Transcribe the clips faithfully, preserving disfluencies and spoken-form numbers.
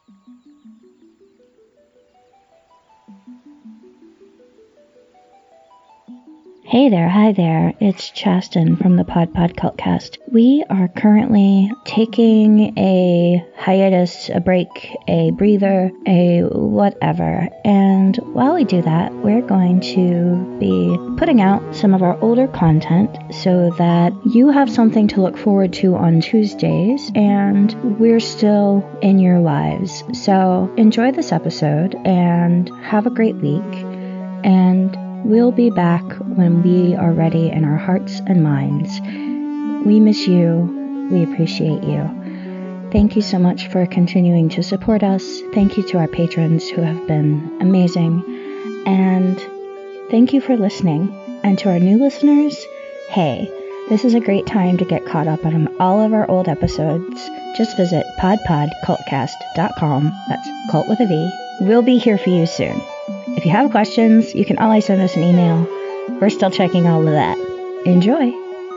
Hey there, hi there, it's Chastin from the Pod Pod Cultcast. We are currently taking a hiatus, a break, a breather, a whatever, and while we do that, we're going to be putting out some of our older content so that you have something to look forward to on Tuesdays, and we're still in your lives. So enjoy this episode, and have a great week, and we'll be back when we are ready in our hearts and minds. We miss you. We appreciate you. Thank you so much for continuing to support us. Thank you to our patrons who have been amazing. And thank you for listening. And to our new listeners, hey, this is a great time to get caught up on all of our old episodes. Just visit pod pod cultcast dot com. That's cult with a V. We'll be here for you soon. If you have questions, you can always send us an email. We're still checking all of that. Enjoy!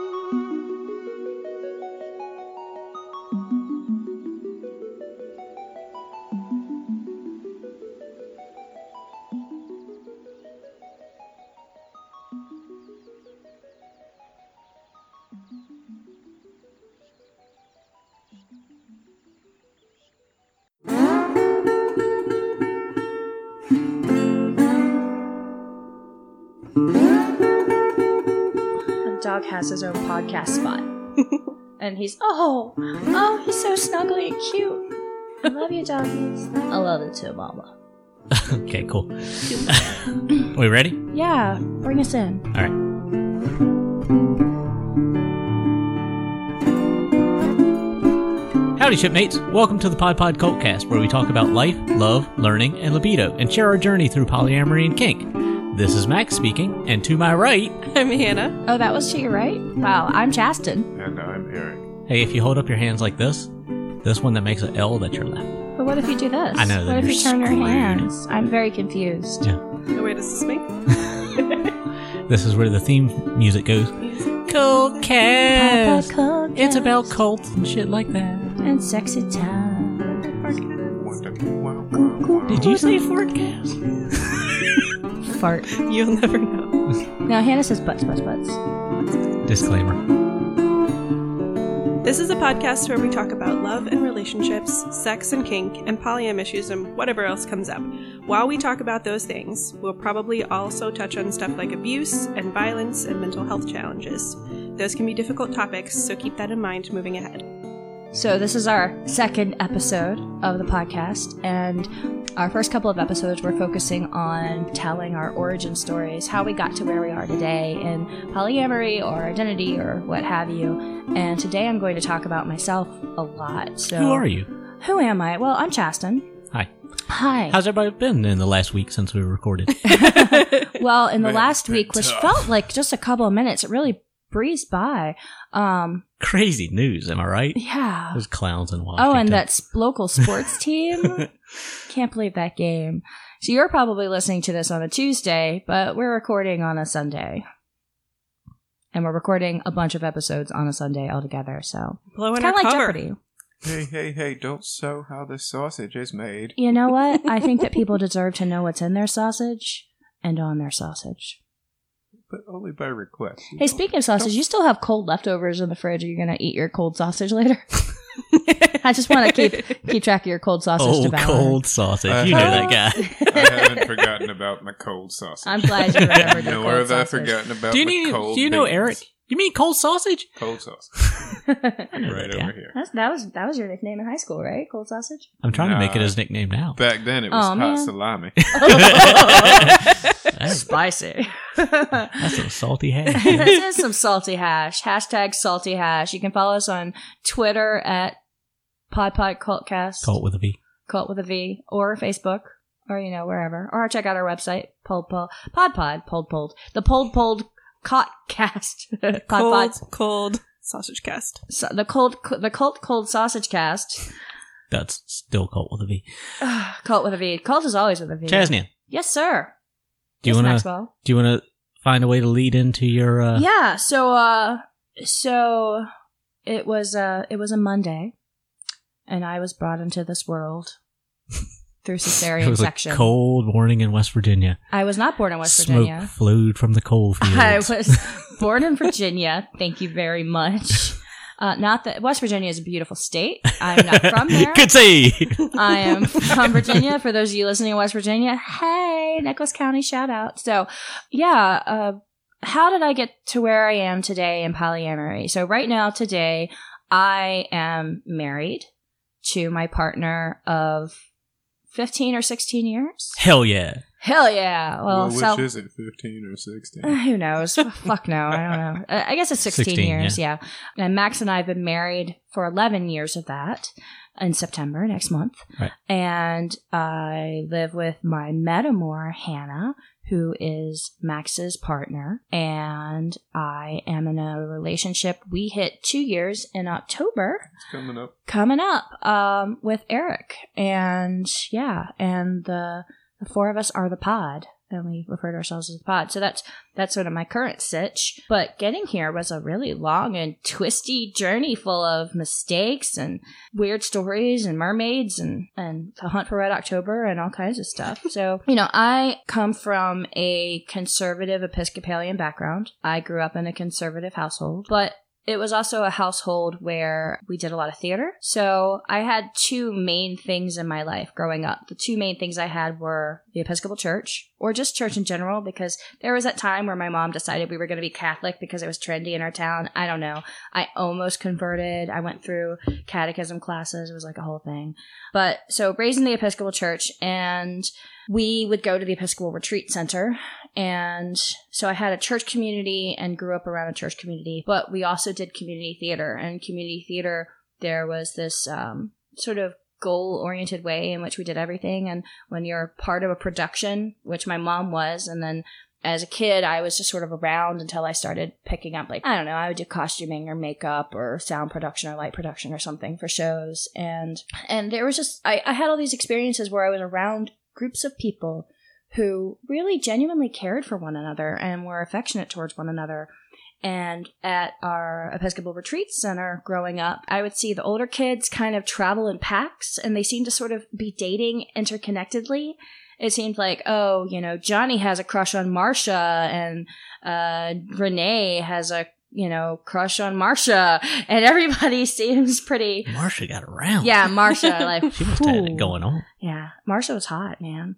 Dog has his own podcast spot. And he's, oh, oh, he's so snuggly and cute. I love you, doggies. I love it too, mama. Okay, cool. We ready? Yeah, bring us in. All right. Howdy, shipmates. Welcome to the Pod Pod Cultcast, where we talk about life, love, learning, and libido, and share our journey through polyamory and kink. This is Max speaking, and to my right... I'm Hannah. Oh, that was to your right? Wow, I'm Chastin. And I'm Eric. Hey, if you hold up your hands like this, this one that makes an L, that's your left. But what if you do this? I know, What if you're you turn screwed. your hands? I'm very confused. Yeah. Oh, wait, is this me? This is where the theme music goes. Cult Cast. It's about cults and shit like that. And sexy time. Did you say Fortcast? Fart. You'll never know. Now, Hannah says butts, butts, butts. Disclaimer. This is a podcast where we talk about love and relationships, sex and kink, and polyam issues and whatever else comes up. While we talk about those things, we'll probably also touch on stuff like abuse and violence and mental health challenges. Those can be difficult topics, so keep that in mind moving ahead. So this is our second episode of the podcast, and our first couple of episodes we're focusing on telling our origin stories, how we got to where we are today in polyamory or identity or what have you. And today I'm going to talk about myself a lot. So Who are you? Who am I? Well, I'm Chastin. Hi. Hi. How's everybody been in the last week since we recorded? Well, in the Man, last it's been week, which tough. felt like just a couple of minutes, it really breezed by. Um, Crazy news, am I right? yeah. Those clowns in Washington. Oh, and that s- local sports team. Can't believe that game. So you're probably listening to this on a Tuesday, but we're recording on a Sunday. And we're recording a bunch of episodes on a Sunday altogether, so Blowing it's our kind of like cover. Jeopardy. Hey, hey, hey, don't sew how this sausage is made. You know what? I think that people deserve to know what's in their sausage and on their sausage. But only by request. Hey, speaking of sausage, you still have cold leftovers in the fridge. Are you going to eat your cold sausage later? I just want to keep keep track of your cold sausage Oh, devour. cold sausage. Uh, You know that guy. I haven't forgotten about my cold sausage. I'm glad you remembered your Nor cold have I sausage. forgotten about Do you, my need, cold do you know beans. Eric? You mean cold sausage? Cold sausage. I Right know that guy. over here. That's, that was that was your nickname in high school, right? Cold sausage. I'm trying to make it Nah. his nickname now. Back then it was Oh, hot man. salami. That's, Spicy. that's some salty hash. This is some salty hash. Hashtag salty hash. You can follow us on Twitter at PodPodCultcast. Cult with a V. Cult with a V. Or Facebook. Or, you know, wherever. Or check out our website. Pulled Pull. Podpod. Pulled Pulled. The Pulled Pulled Cotcast. Cold, Podpod. cold sausage cast. So, the cold, the Cult Cold Sausage Cast. That's still Cult with a V. Cult with a V. Cult is always with a V. Chasnian, Yes, sir. do you Yes, want to Maxwell. do you want to find a way to lead into your? Uh, Yeah, so uh so it was uh it was a Monday, and I was brought into this world through It cesarean was section. a cold morning in West Virginia. I was not born in West Smoke Virginia. flowed from the coal fields. I was born in Virginia. Thank you very much. Uh, not that West Virginia is a beautiful state. I'm not from there. Good save. I am from Virginia. For those of you listening in West Virginia, hey, Nicholas County, shout out. So, yeah, uh, how did I get to where I am today in polyamory? So right now, today, I am married to my partner of fifteen or sixteen years. Hell yeah. Hell yeah. Well, Well, which so, is it, fifteen or sixteen? uh, who knows? Fuck no. I don't know. Uh, I guess it's sixteen, sixteen, years. Yeah. And Max and I have been married for eleven years of that in September next month. Right. And I live with my metamor, Hannah, who is Max's partner. And I am in a relationship. We hit two years in October. It's coming up. Coming up um, with Eric. And yeah, and the the four of us are the pod, and we refer to ourselves as the pod. So that's that's sort of my current sitch. But getting here was a really long and twisty journey full of mistakes and weird stories and mermaids and, and the hunt for Red October and all kinds of stuff. So, you know, I come from a conservative Episcopalian background. I grew up in a conservative household, but it was also a household where we did a lot of theater. So I had two main things in my life growing up. The two main things I had were the Episcopal Church, or just church in general, because there was that time where my mom decided we were going to be Catholic because it was trendy in our town. I don't know. I almost converted. I went through catechism classes. It was like a whole thing. But so raised in the Episcopal Church, and we would go to the Episcopal Retreat Center. And so I had a church community and grew up around a church community, but we also did community theater. And community theater, there was this um, sort of goal-oriented way in which we did everything. And when you're part of a production, which my mom was, and then as a kid, I was just sort of around until I started picking up, like, I don't know, I would do costuming or makeup or sound production or light production or something for shows. And and there was just, I, I had all these experiences where I was around groups of people who really genuinely cared for one another and were affectionate towards one another. And at our Episcopal Retreat Center growing up, I would see the older kids kind of travel in packs, and they seemed to sort of be dating interconnectedly. It seemed like, oh, you know, Johnny has a crush on Marcia, and uh, Renee has a, you know, crush on Marcia, and everybody seems pretty... Marcia got around. Yeah, Marcia, like... She must have had ooh. it going on. Yeah, Marcia was hot, man.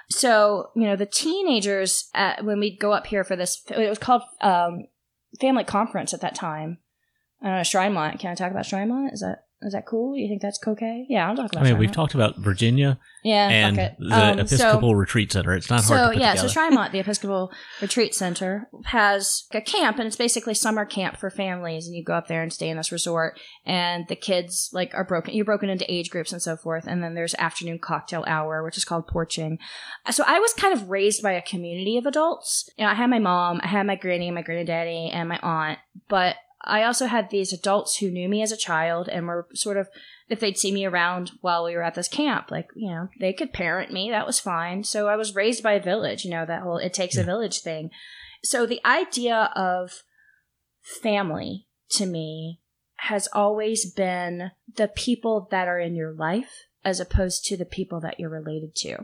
So, you know, the teenagers, at, when we'd go up here for this, it was called um, Family Conference at that time. I don't know, Shrinemont. Can I talk about Shrinemont? Is that is that cool? You think that's okay? Yeah, I'll talk about I mean, Shrinemont. we've talked about Virginia yeah, and fuck it. the Um, Episcopal so, Retreat Center. It's not hard So, to put yeah, together. so Shrinemont, the Episcopal Retreat Center, has a camp, and it's basically summer camp for families, and you go up there and stay in this resort, and the kids, like, are broken, you're broken into age groups and so forth, and then there's afternoon cocktail hour, which is called porching. So I was kind of raised by a community of adults. You know, I had my mom, I had my granny, my granddaddy, and my aunt, but I also had these adults who knew me as a child and were sort of, if they'd see me around while we were at this camp, like, you know, they could parent me. That was fine. So I was raised by a village, you know, that whole it takes yeah. a village thing. So the idea of family to me has always been the people that are in your life as opposed to the people that you're related to.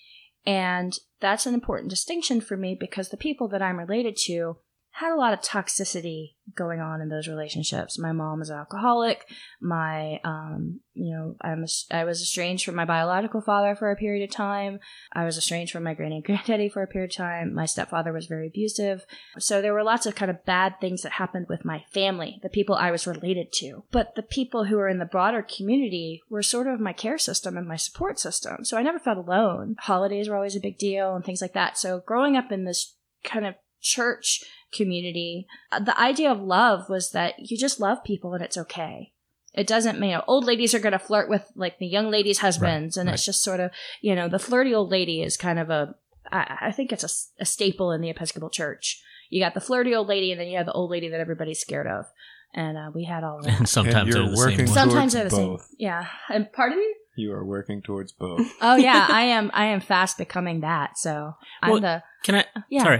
And that's an important distinction for me because the people that I'm related to had a lot of toxicity going on in those relationships. My mom is an alcoholic. My, um, you know, I'm a, I was estranged from my biological father for a period of time. I was estranged from my granny and granddaddy for a period of time. My stepfather was very abusive. So there were lots of kind of bad things that happened with my family, the people I was related to. But the people who were in the broader community were sort of my care system and my support system. So I never felt alone. Holidays were always a big deal and things like that. So growing up in this kind of church community, the idea of love was that you just love people and it's okay. It doesn't, you know, old ladies are going to flirt with like the young ladies' husbands, right, and right. It's just sort of, you know, the flirty old lady is kind of a, I, I think it's a, a staple in the Episcopal Church. You got the flirty old lady, and then you have the old lady that everybody's scared of, and uh, we had all of that. And sometimes and they're the same one. Sometimes they're the both. same. Yeah. And pardon me? You are working towards both. Oh yeah, I am. I am fast becoming that. So I'm well, the. Can I? Yeah. Sorry.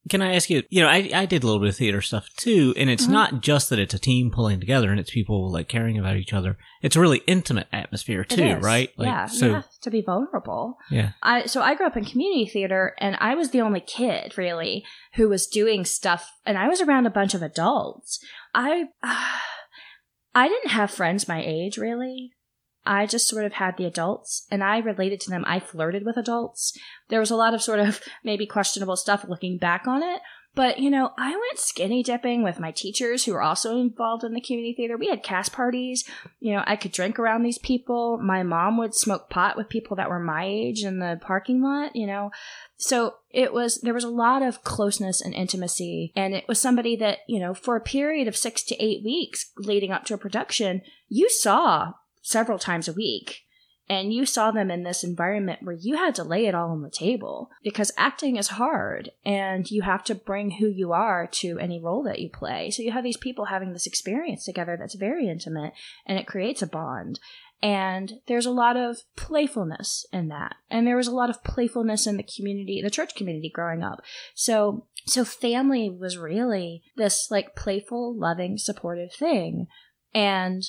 Can I ask you, you know, I, I did a little bit of theater stuff too, and it's mm-hmm. not just that it's a team pulling together and it's people like caring about each other. It's a really intimate atmosphere too, right? Like, yeah, so, you have to be vulnerable. Yeah. I So I grew up in community theater, and I was the only kid, really, who was doing stuff, and I was around a bunch of adults. I, uh, I didn't have friends my age, really. I just sort of had the adults, and I related to them. I flirted with adults. There was a lot of sort of maybe questionable stuff looking back on it. But, you know, I went skinny dipping with my teachers who were also involved in the community theater. We had cast parties. You know, I could drink around these people. My mom would smoke pot with people that were my age in the parking lot, you know. So it was, there was a lot of closeness and intimacy. And it was somebody that, you know, for a period of six to eight weeks leading up to a production, you saw several times a week. And you saw them in this environment where you had to lay it all on the table, because acting is hard and you have to bring who you are to any role that you play. So you have these people having this experience together that's very intimate, and it creates a bond. And there's a lot of playfulness in that. And there was a lot of playfulness in the community, the church community growing up. So, so family was really this like playful, loving, supportive thing. And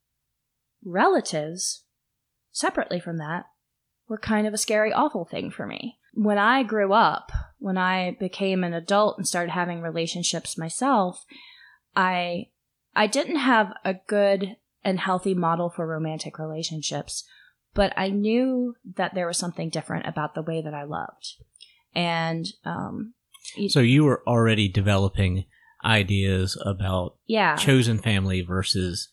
relatives, separately from that, were kind of a scary, awful thing for me. When I grew up, when I became an adult and started having relationships myself, I I didn't have a good and healthy model for romantic relationships, but I knew that there was something different about the way that I loved. And um, so you were already developing ideas about yeah. chosen family versus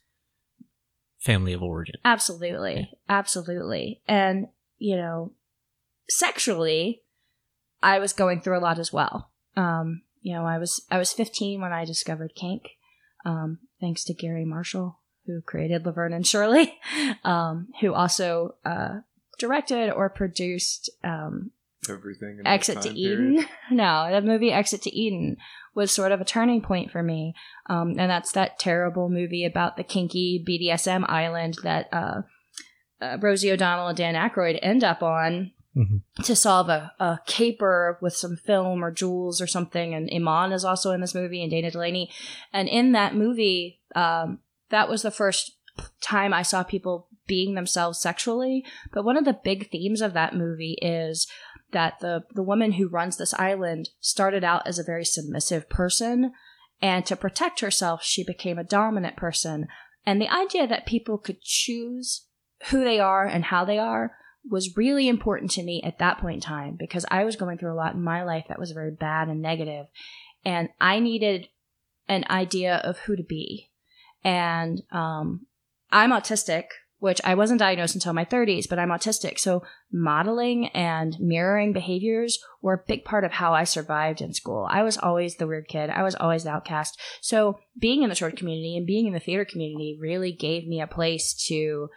family of origin. Absolutely. Yeah. Absolutely. And, you know, sexually, I was going through a lot as well. Um, you know, I was I was fifteen when I discovered kink, um, thanks to Gary Marshall, who created Laverne and Shirley, um, who also uh, directed or produced um, everything. In Exit to Eden. Period. No, the movie Exit to Eden was sort of a turning point for me. Um, and that's that terrible movie about the kinky B D S M island that uh, uh, Rosie O'Donnell and Dan Aykroyd end up on mm-hmm. to solve a, a caper with some film or jewels or something. And Iman is also in this movie, and Dana Delaney. And in that movie, um, that was the first time I saw people being themselves sexually. But one of the big themes of that movie is that the, the woman who runs this island started out as a very submissive person, and to protect herself, she became a dominant person. And the idea that people could choose who they are and how they are was really important to me at that point in time, because I was going through a lot in my life that was very bad and negative, and I needed an idea of who to be. And um, I'm autistic, which I wasn't diagnosed until my thirties, but I'm autistic. So modeling and mirroring behaviors were a big part of how I survived in school. I was always the weird kid. I was always the outcast. So being in the church community and being in the theater community really gave me a place to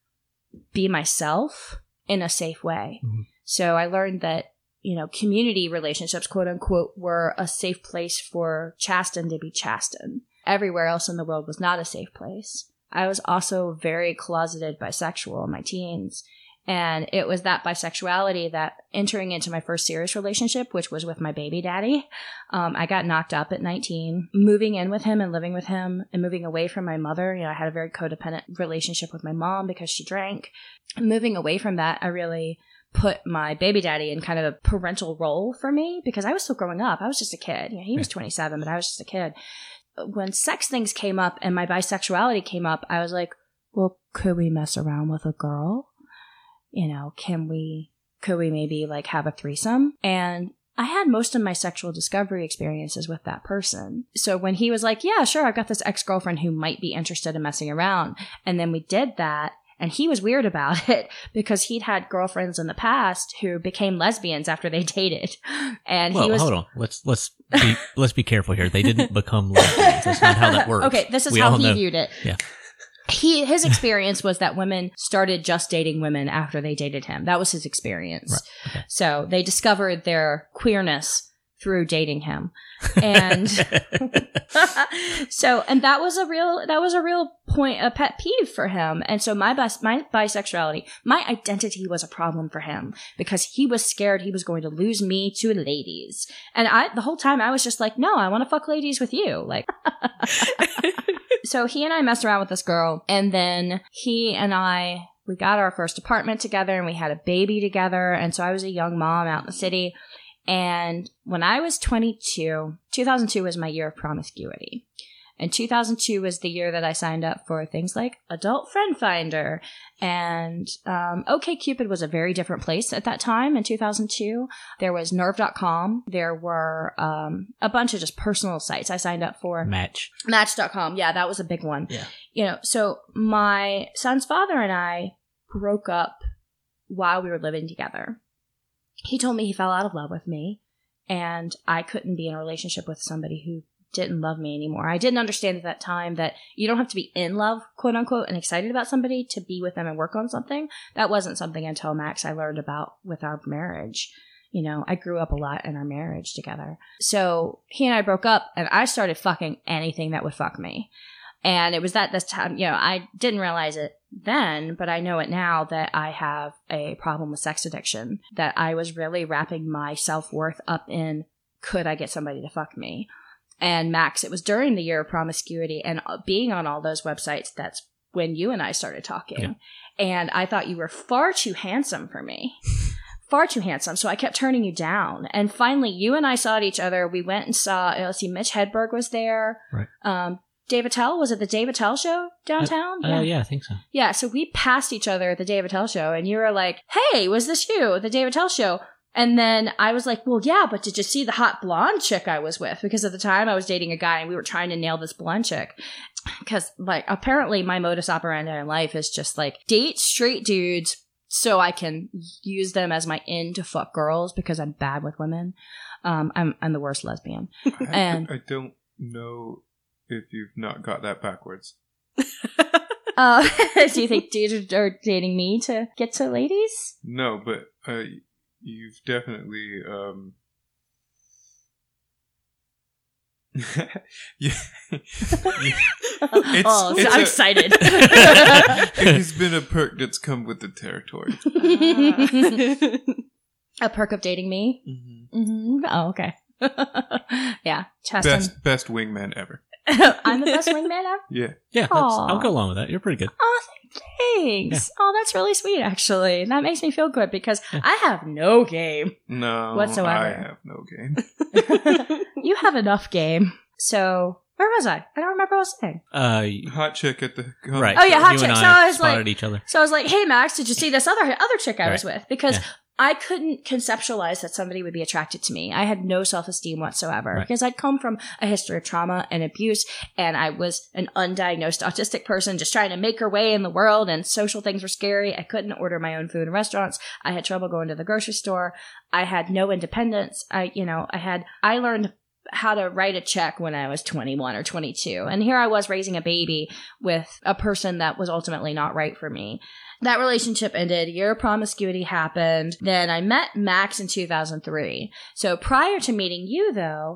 be myself in a safe way. Mm-hmm. So I learned that, you know, community relationships, quote unquote, were a safe place for Chasten to be Chasten. Everywhere else in the world was not a safe place. I was also very closeted bisexual in my teens. And it was that bisexuality that entering into my first serious relationship, which was with my baby daddy, um, I got knocked up at nineteen. Moving in with him and living with him and moving away from my mother, you know, I had a very codependent relationship with my mom because she drank. And moving away from that, I really put my baby daddy in kind of a parental role for me, because I was still growing up. I was just a kid. You know, he was twenty-seven, but I was just a kid. When sex things came up and my bisexuality came up, I was like, well, could we mess around with a girl? You know, can we, could we maybe like have a threesome? And I had most of my sexual discovery experiences with that person. So when he was like, yeah, sure, I've got this ex-girlfriend who might be interested in messing around. And then we did that. And he was weird about it because he'd had girlfriends in the past who became lesbians after they dated. And well, he was. Hold on. Let's, let's be, let's be careful here. They didn't become lesbians. That's not how that works. Okay. This is we how he know. viewed it. Yeah. He, his experience was that women started just dating women after they dated him. That was his experience. Right. Okay. So they discovered their queerness through dating him. And so, and that was a real, that was a real point, a pet peeve for him. And so my bis- my bisexuality, my identity was a problem for him because he was scared he was going to lose me to ladies. And I, the whole time I was just like, no, I want to fuck ladies with you. Like, so he and I messed around with this girl, and then he and I, we got our first apartment together and we had a baby together. And so I was a young mom out in the city. And when I was twenty-two, two thousand two was my year of promiscuity. And two thousand two was the year that I signed up for things like Adult Friend Finder. And um, OkCupid was a very different place at that time in two thousand two. There was Nerve dot com. There were um, a bunch of just personal sites I signed up for. Match. Match dot com. Yeah, that was a big one. Yeah. You know, so my son's father and I broke up while we were living together. He told me he fell out of love with me, and I couldn't be in a relationship with somebody who didn't love me anymore. I didn't understand at that time that you don't have to be in love, quote unquote, and excited about somebody to be with them and work on something. That wasn't something until Max I learned about with our marriage. You know, I grew up a lot in our marriage together. So he and I broke up, and I started fucking anything that would fuck me. And it was that this time, you know, I didn't realize it then, but I know it now that I have a problem with sex addiction, that I was really wrapping my self-worth up in, could I get somebody to fuck me? And Max, it was during the year of promiscuity and being on all those websites, that's when you and I started talking. Yeah. And I thought you were far too handsome for me. Far too handsome. So I kept turning you down. And finally, you and I saw each other. We went and saw, let's see, Mitch Hedberg was there. Right. Um, Dave Attell, was it the Dave Attell show downtown? Uh, yeah. Uh, yeah, I think so. Yeah, so we passed each other at the Dave Attell show, and you were like, hey, was this you, the Dave Attell show? And then I was like, well, yeah, but did you see the hot blonde chick I was with? Because at the time I was dating a guy, and we were trying to nail this blonde chick. Because, like, apparently my modus operandi in life is just, like, date straight dudes so I can use them as my in to fuck girls because I'm bad with women. Um, I'm, I'm the worst lesbian. I, and I don't know... if you've not got that backwards. uh, do you think dudes are dating me to get to ladies? No, but uh, you've definitely... Um... yeah. it's, oh, it's I'm a, excited. It has been a perk that's come with the territory. A perk of dating me? Mm-hmm. Mm-hmm. Oh, okay. Yeah, Chaston. Best, best wingman ever. I'm the best wingman ever? Yeah. Yeah, that's, I'll go along with that. You're pretty good. Oh, thanks. Yeah. Oh, that's really sweet, actually. That makes me feel good because yeah. I have no game. No, whatsoever. I have no game. You have enough game. So, where was I? I don't remember what I was saying. Uh, hot chick at the... Right. Oh, yeah, hot you chick. And so I, I was spotted like, each other. So I was like, hey, Max, did you see this other other chick I right. was with? Because... Yeah. I couldn't conceptualize that somebody would be attracted to me. I had no self-esteem whatsoever right. because I'd come from a history of trauma and abuse, and I was an undiagnosed autistic person just trying to make her way in the world, and social things were scary. I couldn't order my own food in restaurants. I had trouble going to the grocery store. I had no independence. I, you know, I had, I learned how to write a check when I was twenty-one or twenty-two. And here I was raising a baby with a person that was ultimately not right for me. That relationship ended. Year of promiscuity happened. Then I met Max in two thousand three. So prior to meeting you, though,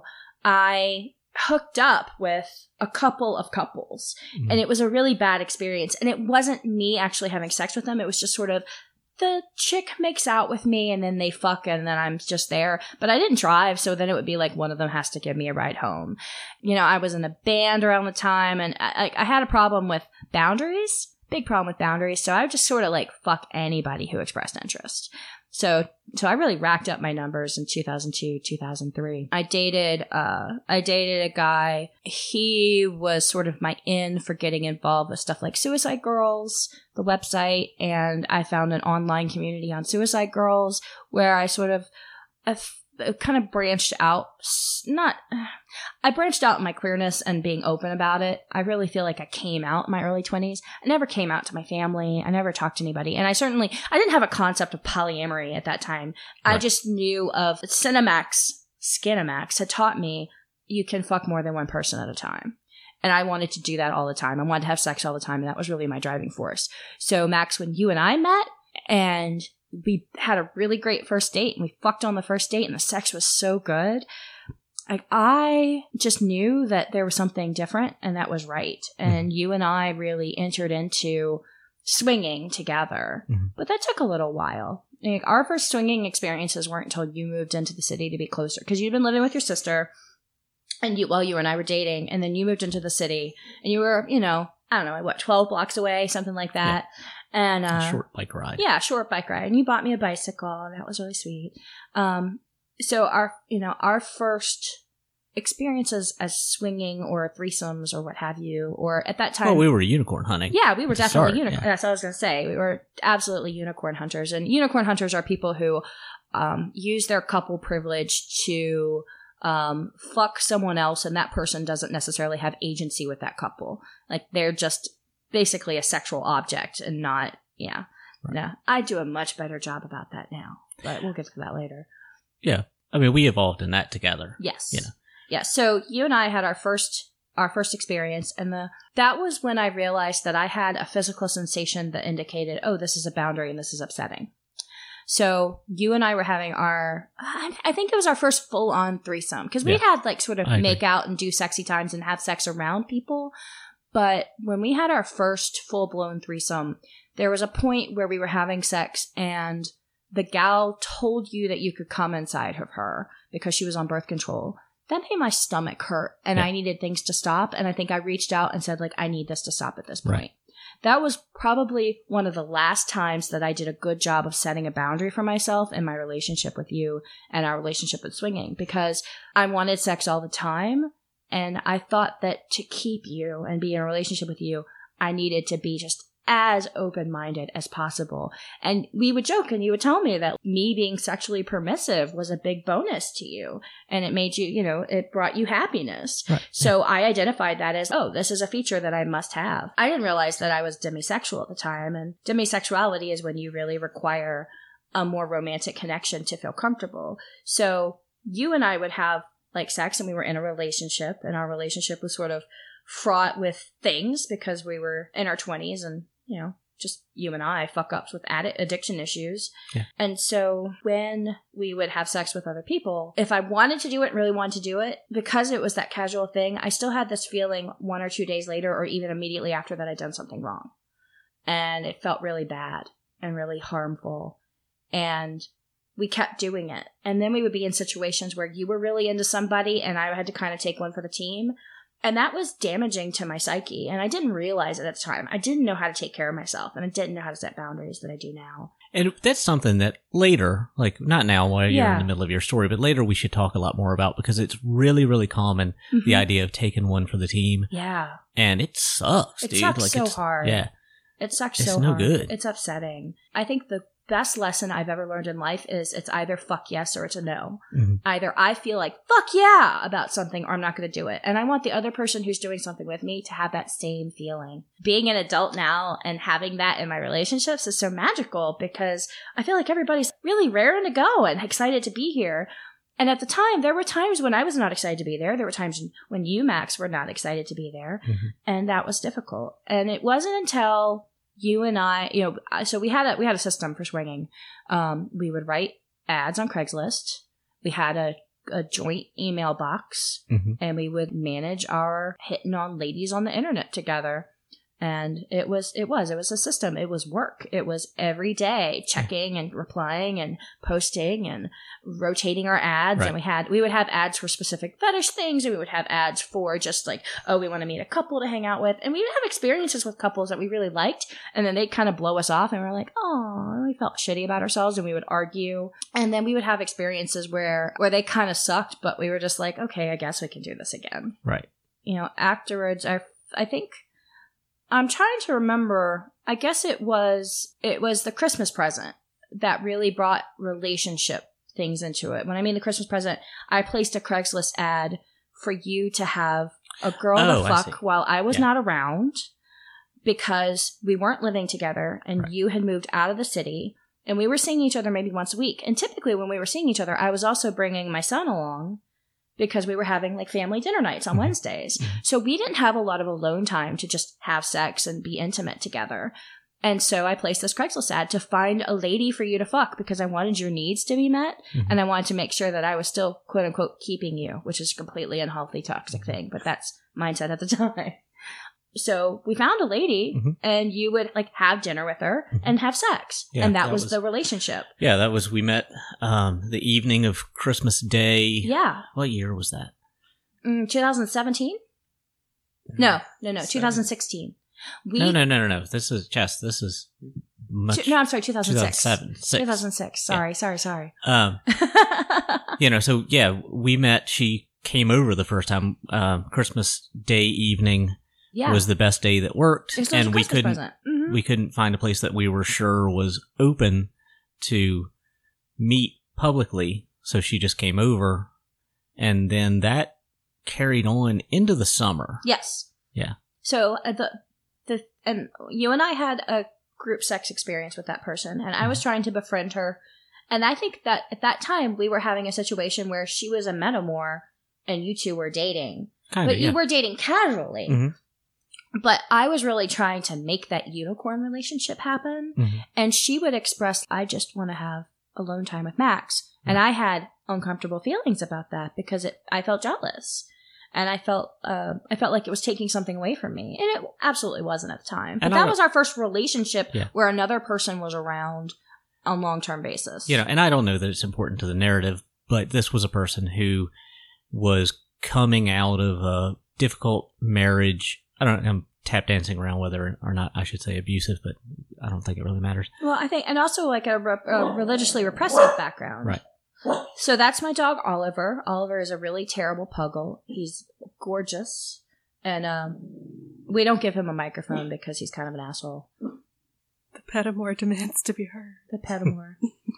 I hooked up with a couple of couples. Mm-hmm. And it was a really bad experience. And it wasn't me actually having sex with them. It was just sort of the chick makes out with me and then they fuck and then I'm just there. But I didn't drive, so then it would be like one of them has to give me a ride home. You know, I was in a band around the time, and I, I had a problem with boundaries. Big problem with boundaries. So I would just sort of like fuck anybody who expressed interest. So, so I really racked up my numbers in two thousand two, two thousand three. I dated, uh, I dated a guy. He was sort of my in for getting involved with stuff like Suicide Girls, the website. And I found an online community on Suicide Girls where I sort of, I kind of branched out, not, I branched out in my queerness and being open about it. I really feel like I came out in my early twenties. I never came out to my family. I never talked to anybody. And I certainly, I didn't have a concept of polyamory at that time. Right. I just knew of Cinemax, Skinemax had taught me you can fuck more than one person at a time. And I wanted to do that all the time. I wanted to have sex all the time. And that was really my driving force. So Max, when you and I met and we had a really great first date and we fucked on the first date and the sex was so good. like I just knew that there was something different and that was right. And Mm-hmm. you and I really entered into swinging together. Mm-hmm. But that took a little while. Like, our first swinging experiences weren't until you moved into the city to be closer. Because you'd been living with your sister and you, while you and I were dating. And then you moved into the city. And you were, you know, I don't know, what, twelve blocks away, something like that. Yeah. And uh, A short bike ride. Yeah, short bike ride. And you bought me a bicycle. And that was really sweet. Um, so our, you know, our first experiences as swinging or threesomes or what have you, or at that time, Well, we were unicorn hunting. yeah, we were to definitely start, unicorn. yeah. That's what I was going to say. We were absolutely unicorn hunters, and unicorn hunters are people who um, use their couple privilege to um, fuck someone else, and that person doesn't necessarily have agency with that couple. Like, they're just basically a sexual object, and not yeah. Right. No, I do a much better job about that now, but we'll get to that later. Yeah. I mean, we evolved in that together. Yes. You know. Yeah. So you and I had our first our first experience, and the that was when I realized that I had a physical sensation that indicated, oh, this is a boundary and this is upsetting. So you and I were having our, I think it was our first full on threesome, because we Yeah. had like sort of I agree. make out and do sexy times and have sex around people. But when we had our first full blown threesome, there was a point where we were having sex and the gal told you that you could come inside of her because she was on birth control. That made my stomach hurt, and Yeah. I needed things to stop. And I think I reached out and said, like, I need this to stop at this point. Right. That was probably one of the last times that I did a good job of setting a boundary for myself in my relationship with you and our relationship with swinging, because I wanted sex all the time. And I thought that to keep you and be in a relationship with you, I needed to be just as open-minded as possible. And we would joke, and you would tell me that me being sexually permissive was a big bonus to you. And it made you, you know, it brought you happiness. Right. So I identified that as, oh, this is a feature that I must have. I didn't realize that I was demisexual at the time. And demisexuality is when you really require a more romantic connection to feel comfortable. So you and I would have like sex, and we were in a relationship, and our relationship was sort of fraught with things because we were in our twenties, and you know, just you and I fuck ups with addic- addiction issues. Yeah. And so when we would have sex with other people, if I wanted to do it, really wanted to do it, because it was that casual thing, I still had this feeling one or two days later, or even immediately after, that I'd done something wrong. And it felt really bad and really harmful. And we kept doing it. And then we would be in situations where you were really into somebody and I had to kind of take one for the team. And that was damaging to my psyche. And I didn't realize it at the time. I didn't know how to take care of myself. And I didn't know how to set boundaries that I do now. And that's something that later, like not now while you're Yeah. in the middle of your story, but later we should talk a lot more about, because it's really, really common, Mm-hmm. the idea of taking one for the team. Yeah. And it sucks, It dude. sucks like so it's, hard. Yeah. It sucks It's so no hard. good. It's upsetting. I think the best lesson I've ever learned in life is it's either fuck yes or it's a no. Mhm. Either I feel like fuck yeah about something, or I'm not going to do it. And I want the other person who's doing something with me to have that same feeling. Being an adult now and having that in my relationships is so magical, because I feel like everybody's really raring to go and excited to be here. And at the time, there were times when I was not excited to be there. There were times when you, Max, were not excited to be there. Mhm. And that was difficult. And it wasn't until you and I, you know, so we had a, we had a system for swinging. Um, we would write ads on Craigslist. We had a, a joint email box, Mhm. and we would manage our hitting on ladies on the internet together. And it was, it was, it was a system. It was work. It was every day checking and replying and posting and rotating our ads. Right. And we had, we would have ads for specific fetish things, and we would have ads for just like, oh, we want to meet a couple to hang out with. And we would have experiences with couples that we really liked. And then they'd kind of blow us off, and we we're like, oh, we felt shitty about ourselves, and we would argue. And then we would have experiences where, where they kind of sucked, but we were just like, okay, I guess we can do this again. Right. You know, afterwards, I, I think, I'm trying to remember, I guess it was, it was the Christmas present that really brought relationship things into it. When I mean the Christmas present, I placed a Craigslist ad for you to have a girl Oh, to I fuck see. while I was Yeah. not around, because we weren't living together and Right. you had moved out of the city, and we were seeing each other maybe once a week. And typically when we were seeing each other, I was also bringing my son along, because we were having like family dinner nights on Mhm. Wednesdays. So we didn't have a lot of alone time to just have sex and be intimate together. And so I placed this Craigslist ad to find a lady for you to fuck because I wanted your needs to be met. Mm-hmm. And I wanted to make sure that I was still, quote unquote, keeping you, which is a completely unhealthy, toxic mm-hmm. thing. But that's mindset at the time. So we found a lady mm-hmm. and you would like have dinner with her mm-hmm. and have sex. Yeah, and that, that was, was the relationship. Yeah, that was, we met um, the evening of Christmas Day. Yeah. What year was that? Mm, twenty seventeen? No, no, no, twenty sixteen. We, no, no, no, no, no. This is Chess. This is much. Two, no, I'm sorry, two thousand six. two thousand seven. two thousand six. Sorry, yeah. sorry, sorry. Um, you know, so yeah, we met. She came over the first time. Um, Christmas Day evening yeah. was the best day that worked, and we couldn't. Mm-hmm. We couldn't find a place that we were sure was open to meet publicly, so she just came over, and then that carried on into the summer. Yes. Yeah. So uh, the the and you and I had a group sex experience with that person, and I was trying to befriend her, and I think that at that time we were having a situation where she was a metamor and you two were dating, Kinda, but you yeah. were dating casually. Mm-hmm. But I was really trying to make that unicorn relationship happen, mm-hmm. and she would express, "I just want to have alone time with Max," mm-hmm. and I had uncomfortable feelings about that because it, I felt jealous. And I felt, uh, I felt like it was taking something away from me, and it absolutely wasn't at the time. But and that was our first relationship yeah. where another person was around on a long-term basis. You know, and I don't know that it's important to the narrative, but this was a person who was coming out of a difficult marriage. I don't know. I'm tap dancing around whether or not I should say abusive, but I don't think it really matters. Well, I think, and also like a, re- a religiously repressive background, right? So that's my dog, Oliver. Oliver is a really terrible puggle. He's gorgeous. And um, we don't give him a microphone because he's kind of an asshole. The petamore demands to be heard. The petamore.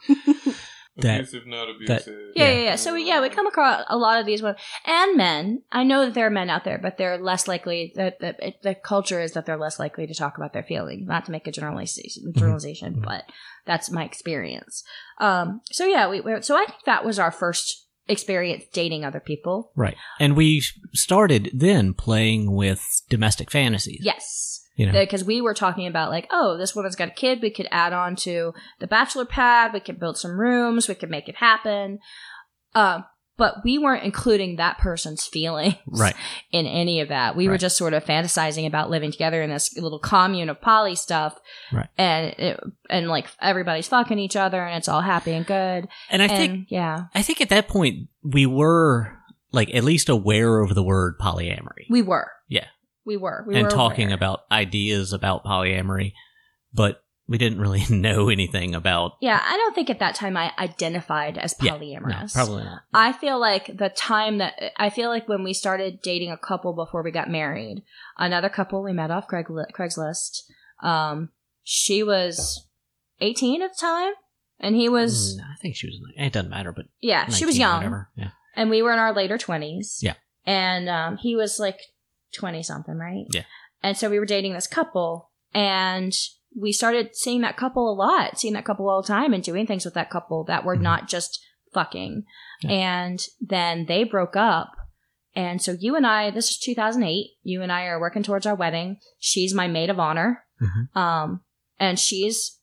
that, abusive, not abusive. That, yeah, yeah, yeah. So, we, yeah, we come across a lot of these women. And men. I know that there are men out there, but they're less likely, that the, the culture is that they're less likely to talk about their feelings. Not to make a generalization, generalization mm-hmm. but that's my experience. Um, so, yeah, we, we so I think that was our first experience dating other people. Right. And we started then playing with domestic fantasies. Yes. You know. Because we were talking about like, oh, this woman's got a kid. We could add on to the bachelor pad. We could build some rooms. We could make it happen. Uh, but we weren't including that person's feelings right. in any of that. We right. were just sort of fantasizing about living together in this little commune of poly stuff. Right. And it, and like everybody's fucking each other and it's all happy and good. And I and, think, yeah, I think at that point we were like at least aware of the word polyamory. We were. Yeah. We were. We and were talking aware. about ideas about polyamory, but we didn't really know anything about... Yeah, I don't think at that time I identified as polyamorous. Yeah, no, probably not. I feel like the time that... I feel like when we started dating a couple before we got married, another couple we met off Craig, Craigslist, um, she was eighteen at the time, and he was... Mm, I think she was... It doesn't matter, but... Yeah, she was young. Whatever. Yeah. And we were in our later twenties. Yeah. And um, he was like twenty-something, right? Yeah. And so we were dating this couple, and we started seeing that couple a lot, seeing that couple all the time and doing things with that couple that were mm-hmm. not just fucking. Yeah. And then they broke up. And so you and I, this is two thousand eight, you and I are working towards our wedding. She's my maid of honor. Mm-hmm. Um, and she's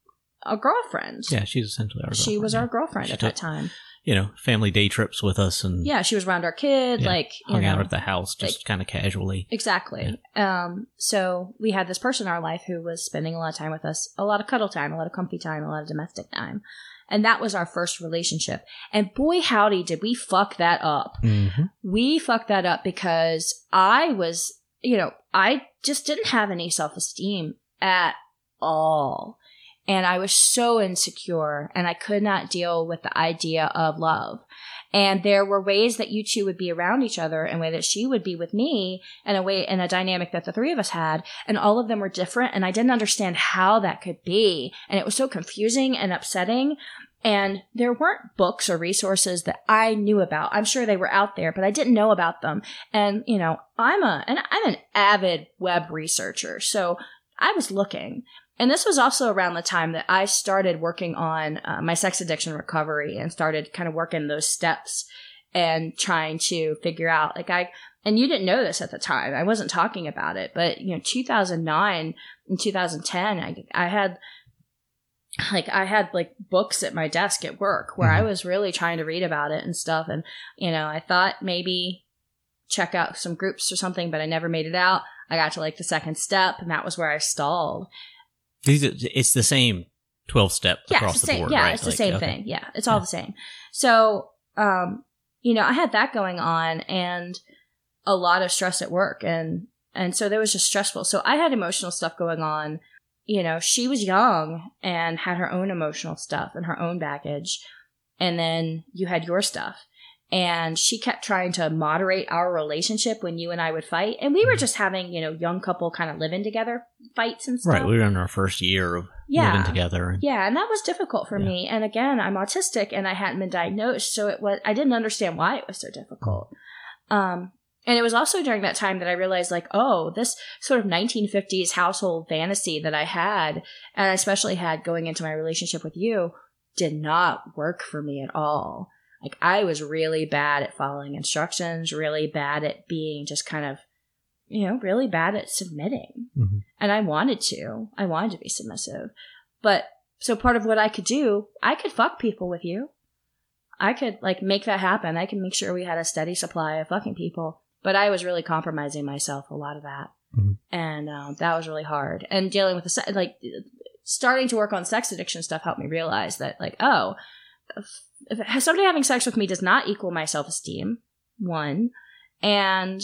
a girlfriend. Yeah, she's essentially our girlfriend. She was yeah. our girlfriend she at took, that time. You know, family day trips with us, and yeah, she was around our kid, yeah, like you hung know, out at the house, just like, kind of casually. Exactly. Yeah. Um, so we had this person in our life who was spending a lot of time with us, a lot of cuddle time, a lot of comfy time, a lot of domestic time, and that was our first relationship. And boy, howdy, did we fuck that up! Mm-hmm. We fucked that up because I was, you know, I just didn't have any self-esteem at all. And I was so insecure, and I could not deal with the idea of love. And there were ways that you two would be around each other, and a way that she would be with me, and a way and a dynamic that the three of us had, and all of them were different, and I didn't understand how that could be. And it was so confusing and upsetting. And there weren't books or resources that I knew about. I'm sure they were out there, but I didn't know about them. And, you know, I'm a and I'm an avid web researcher, so I was looking. And this was also around the time that I started working on uh, my sex addiction recovery and started kind of working those steps and trying to figure out, like I, and you didn't know this at the time. I wasn't talking about it, but you know, two thousand nine and two thousand ten, I, I had like, I had like books at my desk at work where mm-hmm. I was really trying to read about it and stuff. And, you know, I thought maybe check out some groups or something, but I never made it out. I got to like the second step, and that was where I stalled. It's the same twelve step yeah, across the, the same, board, yeah, right? It's the like, same okay. thing. Yeah, it's all yeah. the same. So, um, you know, I had that going on and a lot of stress at work. And, and so there was just stressful. So I had emotional stuff going on. You know, she was young and had her own emotional stuff and her own baggage. And then you had your stuff. And she kept trying to moderate our relationship when you and I would fight. And we were just having, you know, young couple kind of living together fights and stuff. Right. We were in our first year of yeah. living together. Yeah. And that was difficult for yeah. me. And again, I'm autistic and I hadn't been diagnosed. So it was, I didn't understand why it was so difficult. Um, and it was also during that time that I realized like, oh, this sort of nineteen fifties household fantasy that I had, and I especially had going into my relationship with you, did not work for me at all. Like, I was really bad at following instructions, really bad at being just kind of, you know, really bad at submitting. Mm-hmm. And I wanted to. I wanted to be submissive. But, so part of what I could do, I could fuck people with you. I could, like, make that happen. I could make sure we had a steady supply of fucking people. But I was really compromising myself a lot of that. Mm-hmm. And um, that was really hard. And dealing with the, se- like, starting to work on sex addiction stuff helped me realize that, like, oh, if somebody having sex with me does not equal my self-esteem, one, and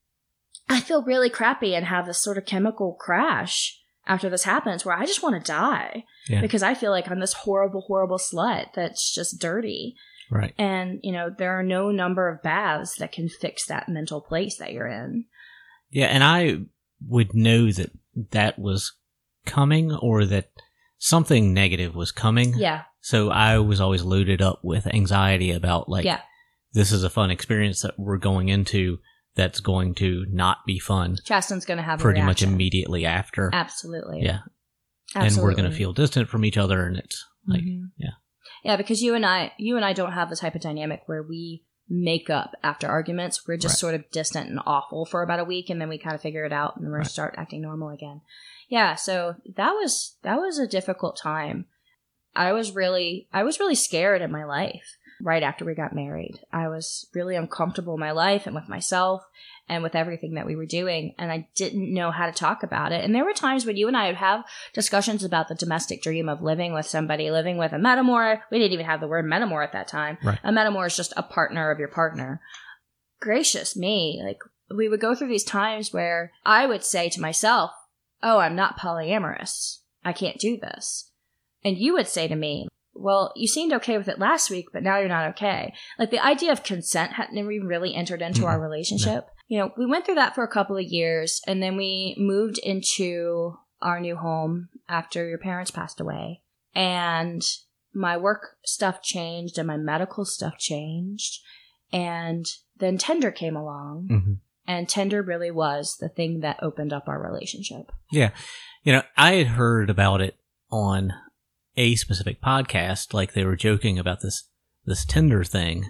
I feel really crappy and have this sort of chemical crash after this happens where I just want to die yeah. because I feel like I'm this horrible, horrible slut that's just dirty. Right. And, you know, there are no number of baths that can fix that mental place that you're in. Yeah, and I would know that that was coming or that something negative was coming. Yeah. So I was always loaded up with anxiety about, like, yeah. this is a fun experience that we're going into that's going to not be fun. Chasten's going to have pretty a much immediately after. Absolutely. Yeah. Absolutely. And we're going to feel distant from each other, and it's like, mm-hmm. yeah. Yeah, because you and I, you and I don't have the type of dynamic where we make up after arguments. We're just right. sort of distant and awful for about a week, and then we kind of figure it out, and we're right. start acting normal again. Yeah, so that was that was a difficult time. I was really I was really scared in my life right after we got married. I was really uncomfortable in my life and with myself and with everything that we were doing, and I didn't know how to talk about it. And there were times when you and I would have discussions about the domestic dream of living with somebody, living with a metamor. We didn't even have the word metamor at that time. Right. A metamor is just a partner of your partner. Gracious me. Like, we would go through these times where I would say to myself, oh, I'm not polyamorous. I can't do this. And you would say to me, well, you seemed okay with it last week, but now you're not okay. Like, the idea of consent hadn't even really entered into mm-hmm. our relationship. No. You know, we went through that for a couple of years, and then we moved into our new home after your parents passed away. And my work stuff changed and my medical stuff changed. And then Tinder came along. Mm-hmm. And Tinder really was the thing that opened up our relationship. Yeah. You know, I had heard about it on a specific podcast, like they were joking about this, this Tinder thing.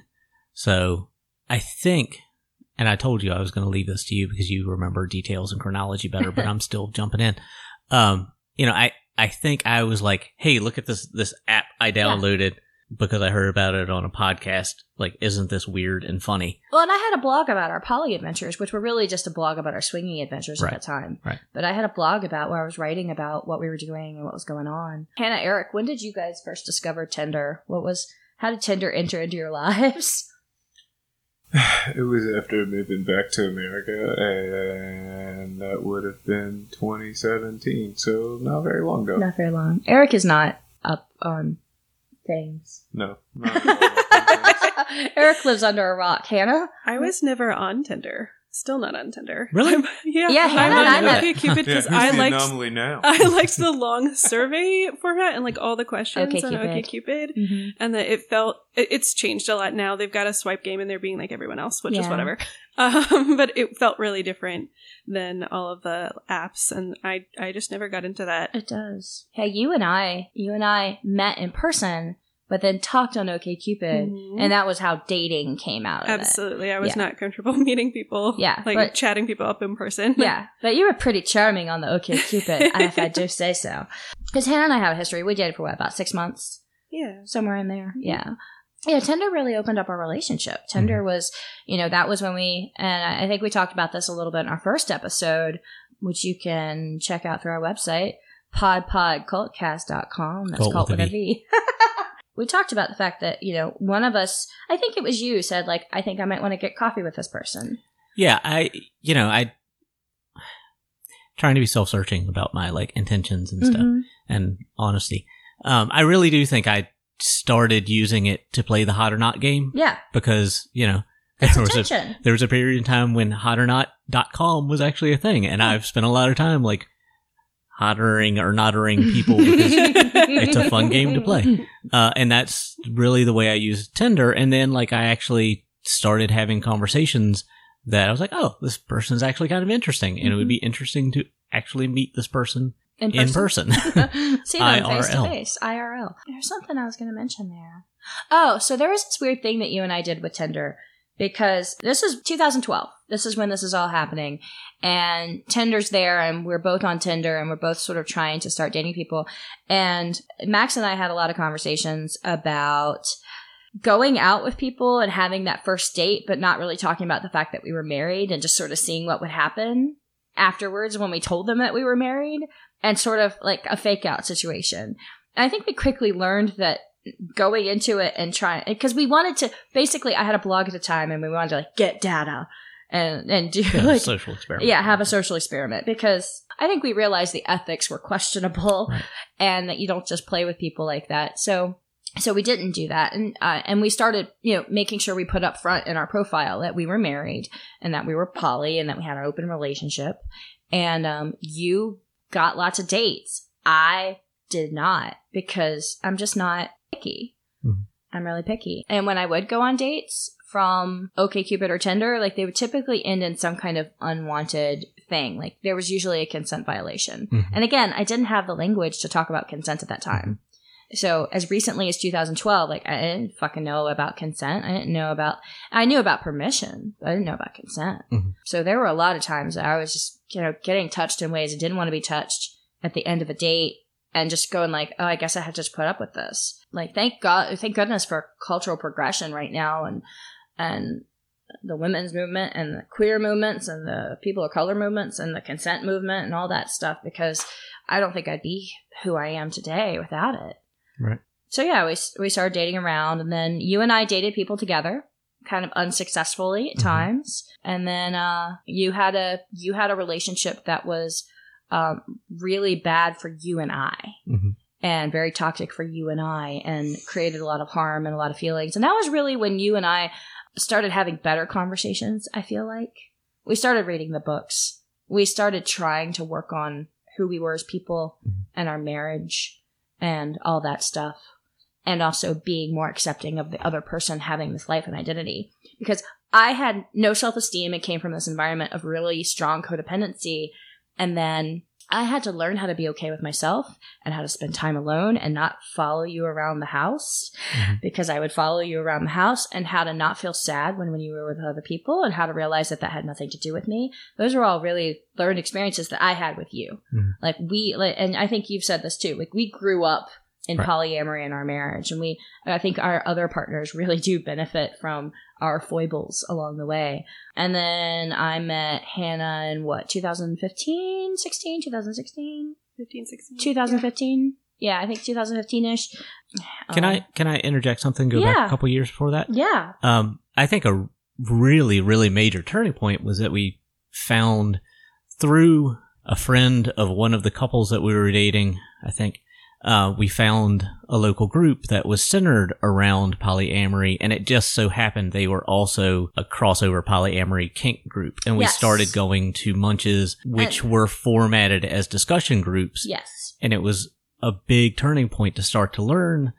So I think, and I told you I was going to leave this to you because you remember details and chronology better, but I'm still jumping in. Um, you know, I, I think I was like, hey, look at this, this app I downloaded. Yeah. Because I heard about it on a podcast, like, isn't this weird and funny? Well, and I had a blog about our poly adventures, which were really just a blog about our swinging adventures right. at that time. Right. But I had a blog about where I was writing about what we were doing and what was going on. Hannah, Eric, when did you guys first discover Tinder? What was, how did Tinder enter into your lives? It was after moving back to America, and that would have been twenty seventeen, so not very long ago. Not very long. Eric is not up on things. No. Not at all. Eric lives under a rock. Hannah? I was never on Tinder. Still not on Tinder. Really? yeah. Yeah, Hannah I'm and on I met. OkCupid because yeah, I the liked anomaly now. I liked the long survey format and like all the questions Okay, on Cupid. OkCupid, Mm-hmm. and that it felt it, it's changed a lot now. They've got a swipe game and they're being like everyone else, which Yeah. is whatever. Um, but it felt really different than all of the apps, and I I just never got into that. It does. Hey, you and I, you and I met in person but then talked on OkCupid, mm-hmm. and that was how dating came out of Absolutely. it. I was yeah. not comfortable meeting people. Yeah. Like but, chatting people up in person. Yeah. But you were pretty charming on the OkCupid, if I do say so. Because Hannah and I have a history. We dated for what, about six months? Yeah. Somewhere in there. Yeah. Yeah, Tinder really opened up our relationship. Tinder mm-hmm. was, you know, that was when we, and I think we talked about this a little bit in our first episode, which you can check out through our website, pod pod cultcast dot com. That's Cult cult with a V. V. We talked about the fact that, you know, one of us, I think it was you, said, like, I think I might want to get coffee with this person. Yeah, I, you know, I, trying to be self-searching about my, like, intentions and stuff, mm-hmm. and honesty. Um, I really do think I started using it to play the hot or not game. Yeah. Because, you know, That's there was, attention. a, there was a period in time when hot or not dot com was actually a thing, and I've spent a lot of time, like, hottering or nottering people because it's a fun game to play. Uh, and that's really the way I use Tinder. And then, like, I actually started having conversations that I was like, oh, this person's actually kind of interesting. And mm-hmm. it would be interesting to actually meet this person in person. In person. See them face to face. I R L. There's something I was going to mention there. Oh, so there was this weird thing that you and I did with Tinder. Because this is two thousand twelve. This is when this is all happening. And Tinder's there, and we're both on Tinder, and we're both sort of trying to start dating people. And Max and I had a lot of conversations about going out with people and having that first date, but not really talking about the fact that we were married, and just sort of seeing what would happen afterwards when we told them that we were married, and sort of like a fake out situation. And I think we quickly learned that going into it and trying, because we wanted to, basically I had a blog at the time, and we wanted to like get data and and do yeah, like social experiment. Yeah, have a social experiment, because I think we realized the ethics were questionable, right. and that you don't just play with people like that. So so we didn't do that, and uh, and we started, you know, making sure we put up front in our profile that we were married, and that we were poly, and that we had an open relationship. And um, you got lots of dates. I did not, because I'm just not picky. Mm-hmm. I'm really picky. And when I would go on dates from OkCupid or Tinder, like they would typically end in some kind of unwanted thing. Like there was usually a consent violation. Mm-hmm. And again, I didn't have the language to talk about consent at that time. Mm-hmm. So as recently as two thousand twelve, like I didn't fucking know about consent. I didn't know about, I knew about permission, but I didn't know about consent. Mm-hmm. So there were a lot of times that I was just, you know, getting touched in ways I didn't want to be touched at the end of a date. And just going like, oh, I guess I have to just put up with this. Like, thank God, thank goodness for cultural progression right now, and and the women's movement, and the queer movements, and the people of color movements, and the consent movement, and all that stuff. Because I don't think I'd be who I am today without it. Right. So yeah, we we started dating around, and then you and I dated people together, kind of unsuccessfully at mm-hmm. times. And then uh, you had a you had a relationship that was Um, really bad for you and I, mm-hmm. and very toxic for you and I, and created a lot of harm and a lot of feelings. And that was really when you and I started having better conversations, I feel like. We started reading the books. We started trying to work on who we were as people, mm-hmm. and our marriage and all that stuff. And also being more accepting of the other person having this life and identity. Because I had no self-esteem and came from this environment of really strong codependency. And then I had to learn how to be okay with myself, and how to spend time alone and not follow you around the house, mm-hmm. because I would follow you around the house, and how to not feel sad when, when you were with other people, and how to realize that that had nothing to do with me. Those are all really learned experiences that I had with you. Mm-hmm. Like we, like, and I think you've said this too, like we grew up in right. polyamory in our marriage, and we, I think our other partners really do benefit from our foibles along the way. And then I met Hannah in what, twenty fifteen, sixteen, twenty sixteen? fifteen, sixteen. twenty fifteen? Yeah, I think twenty fifteen-ish. Can um, I can I interject something? Go yeah. back a couple years before that? Yeah. Um, I think a really, really major turning point was that we found, through a friend of one of the couples that we were dating, I think, Uh, we found a local group that was centered around polyamory, and it just so happened they were also a crossover polyamory kink group. And we yes. started going to munches, which and, were formatted as discussion groups. Yes. And it was a big turning point to start to learn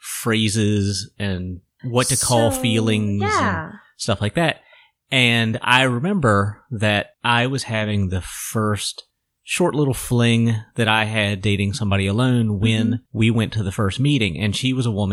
phrases and what to so, call feelings yeah. and stuff like that. And I remember that I was having the first short little fling that I had dating somebody alone when mm-hmm. we went to the first meeting, and she was a woman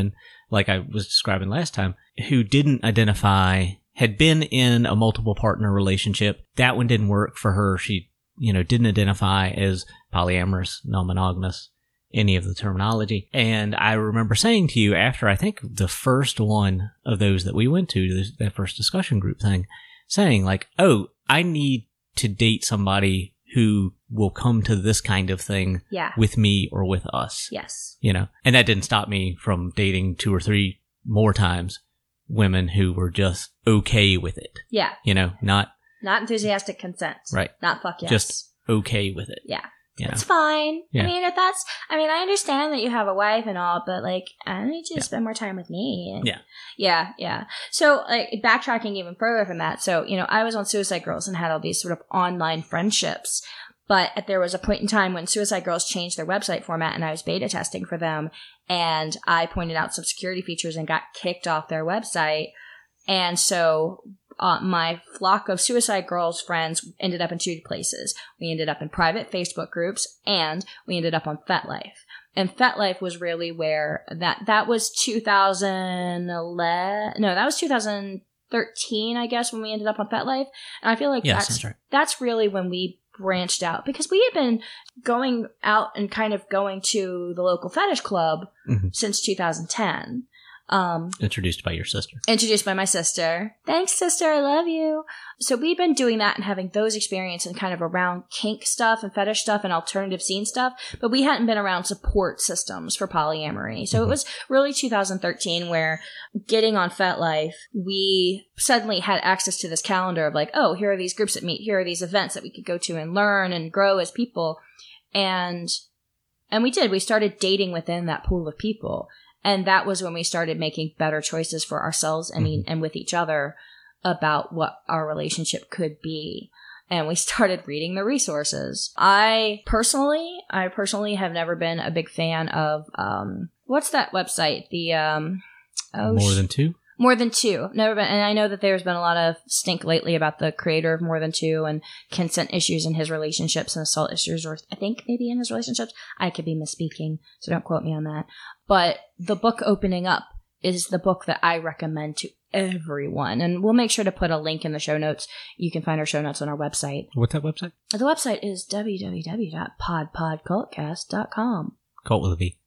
like I was describing last time, who didn't identify, had been in a multiple partner relationship. That one didn't work for her. She, you know, didn't identify as polyamorous, non-monogamous, any of the terminology. And I remember saying to you after, I think the first one of those that we went to, that first discussion group thing, saying like, oh, I need to date somebody who will come to this kind of thing yeah. with me or with us. Yes. You know, and that didn't stop me from dating two or three more times women who were just okay with it. Yeah. You know, not... Not enthusiastic consent. Right. Not fuck yes. Just okay with it. Yeah. You know? It's fine. Yeah. I mean, if that's... I mean, I understand that you have a wife and all, but, like, I need you to yeah. spend more time with me. And yeah. Yeah, yeah. So, like, backtracking even further from that. So, you know, I was on Suicide Girls and had all these sort of online friendships. But there was a point in time when Suicide Girls changed their website format and I was beta testing for them. And I pointed out some security features and got kicked off their website. And so uh, my flock of Suicide Girls friends ended up in two places. We ended up in private Facebook groups and we ended up on FetLife. And FetLife was really where that, that was two thousand eleven. No, that was two thousand thirteen, I guess, when we ended up on FetLife. And I feel like yeah, that's, that's, right. that's really when we branched out, because we had been going out and kind of going to the local fetish club mm-hmm. since two thousand ten. Um, introduced by your sister. Introduced by my sister. Thanks, sister. I love you. So we've been doing that and having those experiences and kind of around kink stuff and fetish stuff and alternative scene stuff, but we hadn't been around support systems for polyamory. So mm-hmm. it was really two thousand thirteen where getting on FetLife, we suddenly had access to this calendar of like, oh, here are these groups that meet, here are these events that we could go to and learn and grow as people. And, and we did. We started dating within that pool of people. And that was when we started making better choices for ourselves, I mean, mm-hmm. and with each other about what our relationship could be. And we started reading the resources. I personally, I personally have never been a big fan of, um, what's that website? The, um, oh, More Than Two? More Than Two. Never been, and I know that there's been a lot of stink lately about the creator of More Than Two and consent issues in his relationships and assault issues, or I think maybe in his relationships. I could be misspeaking, so don't quote me on that. But the book Opening Up is the book that I recommend to everyone. And we'll make sure to put a link in the show notes. You can find our show notes on our website. What's that website? The website is w w w dot pod pod cult cast dot com. Cult with a V.